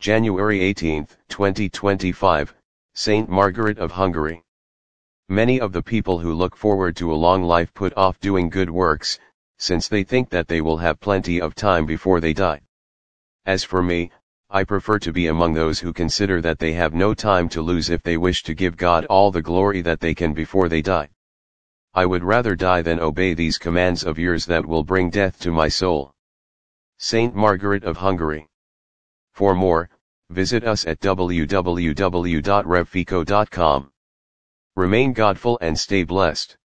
January 18, 2025, Saint Margaret of Hungary. Many of the people who look forward to a long life put off doing good works, since they think that they will have plenty of time before they die. As for me, I prefer to be among those who consider that they have no time to lose if they wish to give God all the glory that they can before they die. I would rather die than obey these commands of yours that will bring death to my soul. Saint Margaret of Hungary. For more, visit us at www.revfico.com. Remain godful and stay blessed.